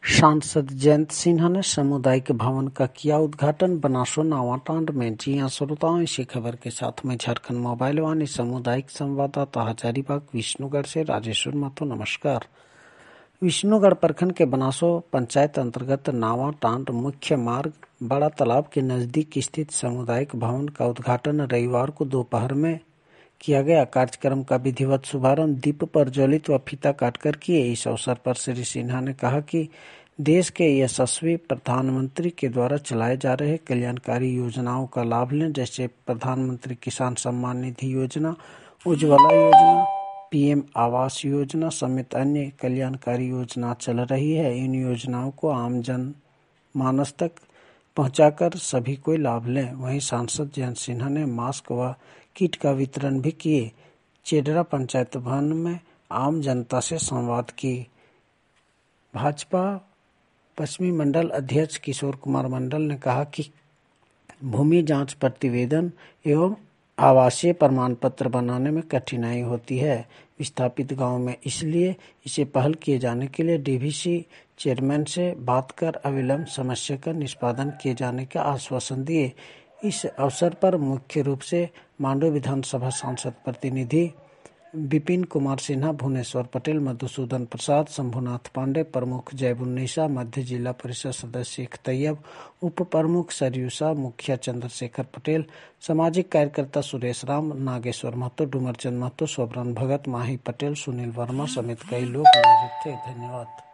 सांसद जयंत सिन्हा ने सामुदायिक भवन का किया उद्घाटन। बनासो नावाटांड में। जी हां श्रोताओं, इसी खबर के साथ में झारखंड मोबाइल वाणी सामुदायिक संवाददाता हजारीबाग विष्णुगढ़ से राजेश्वर महतो। नमस्कार। विष्णुगढ़ प्रखंड के बनासो पंचायत अंतर्गत नावाटांड मुख्य मार्ग बड़ा तालाब के नजदीक स्थित सामुदायिक भवन का उद्घाटन रविवार को दोपहर में किया गया। कार्यक्रम का विधिवत शुभारंभ दीप प्रज्वलित व फीता काटकर किए। इस अवसर पर श्री सिन्हा ने कहा कि देश के यशस्वी प्रधानमंत्री के द्वारा चलाए जा रहे कल्याणकारी योजनाओं का लाभ लें, जैसे प्रधानमंत्री किसान सम्मान निधि योजना, उज्ज्वला योजना, पीएम आवास योजना समेत अन्य कल्याणकारी योजना चल रही है। इन योजनाओं को आम जन मानस तक पहुंचाकर सभी को लाभ लें। वहीं सांसद जयंत सिन्हा ने मास्क व किट का वितरण भी किए। चेडरा पंचायत भवन में आम जनता से संवाद की। भाजपा पश्चिमी मंडल अध्यक्ष किशोर कुमार मंडल ने कहा कि भूमि जांच प्रतिवेदन एवं आवासीय प्रमाण पत्र बनाने में कठिनाई होती है विस्थापित गांव में, इसलिए इसे पहल किए जाने के लिए डीवीसी चेयरमैन से बात कर अविलंब समस्या का निष्पादन किए जाने का आश्वासन दिए। इस अवसर पर मुख्य रूप से मांडू विधानसभा सांसद प्रतिनिधि विपिन कुमार सिन्हा, भुवनेश्वर पटेल, मधुसूदन प्रसाद, शंभुनाथ पांडे, प्रमुख जयबुन्नीसा, मध्य जिला परिषद सदस्य शेख तैयब, उप प्रमुख सरयूसा, मुखिया चंद्रशेखर पटेल, सामाजिक कार्यकर्ता सुरेश राम, नागेश्वर महतो, डूमरचंद महतो, सोबरन भगत, माही पटेल, सुनील वर्मा समेत कई लोग मौजूद थे। धन्यवाद।